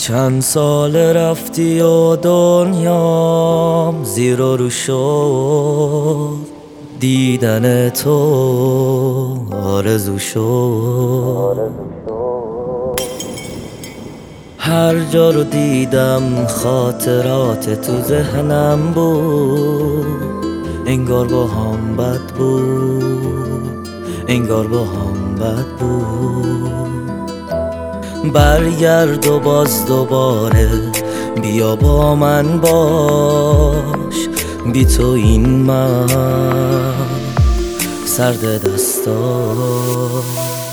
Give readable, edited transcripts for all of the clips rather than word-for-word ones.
چند سال رفتی و دنیام زیر و رو شد، دیدن تو آرزو شد. هر جا رو دیدم خاطرات تو ذهنم بود، انگار با هم بد بود، انگار با هم بد بود. برگرد و باز دوباره بیا با من باش، بی تو این من سرد دستاش.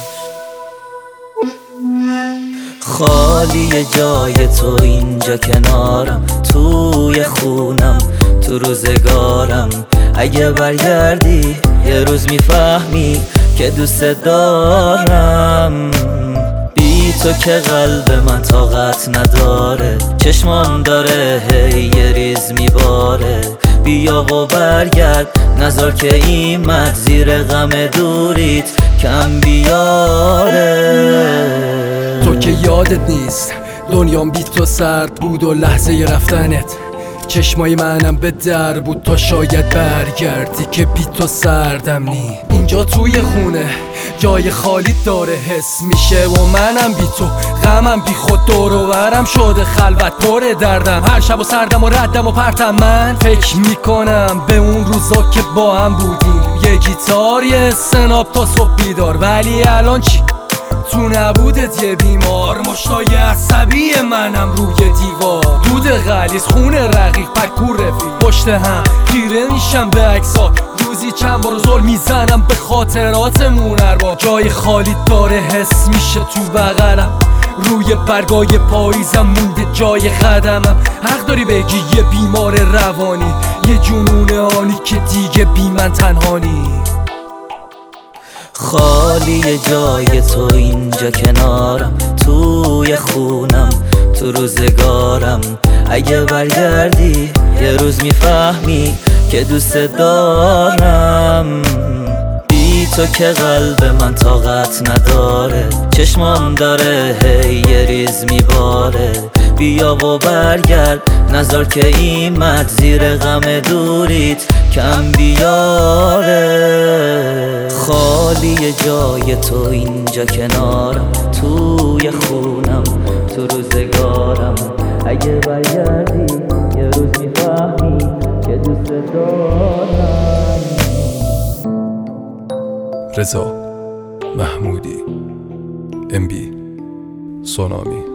خالی جای تو اینجا کنارم، توی خونم تو روزگارم. اگه برگردی یه روز میفهمی که دوست دارم. بی تو که قلب من طاقت نداره، چشمام داره هی یه ریز میباره. بیا و برگرد نذار که ایمت زیر غم دوریت کم بیاره. تو که یادت نیست دنیام بی تو سرد بود و لحظه رفتنت چشمای منم به در بود. تا شاید برگردی که بی تو سردم نی. اینجا توی خونه جای خالی داره حس میشه و منم بی تو غمم بی خود دور و برم شده خلوت پر دردم. هر شب و سردم و ردم و پرتم من فکر میکنم به اون روزا که با هم بودیم. یه گیتار یه سناب تا صبح بیدار، ولی الان چی؟ تو نبودت یه بیمار. مشتای عصبی منم روی دیوار، دود غلیظ خون رقیق پکور رفیق پشت هم خیره میشم به عکسات. روزی چند بار زل میزنم به خاطراتمون. ارباب جای خالی داره حس میشه تو بغلم، روی برگای پاییزم مونده جای قدمم. حق داری بگی یه بیمار روانی، یه جنون آنی که دیگه بی من تنهانی. خالی جای تو اینجا کنارم، توی خونم تو روزگارم. اگه برگردی یه روز میفهمی که دوست دارم. بی تو که قلب من طاقت نداره، چشمام داره هی یه ریز میباره. بیا و برگرد نذار که ایمت زیر غم دوریت کم بیاره. خالی جای تو اینجا کنارم، توی خونم تو روزگارم. اگه برگردی یه روز میفهمی که دوست دارم. رضا محمودی MB سونامی.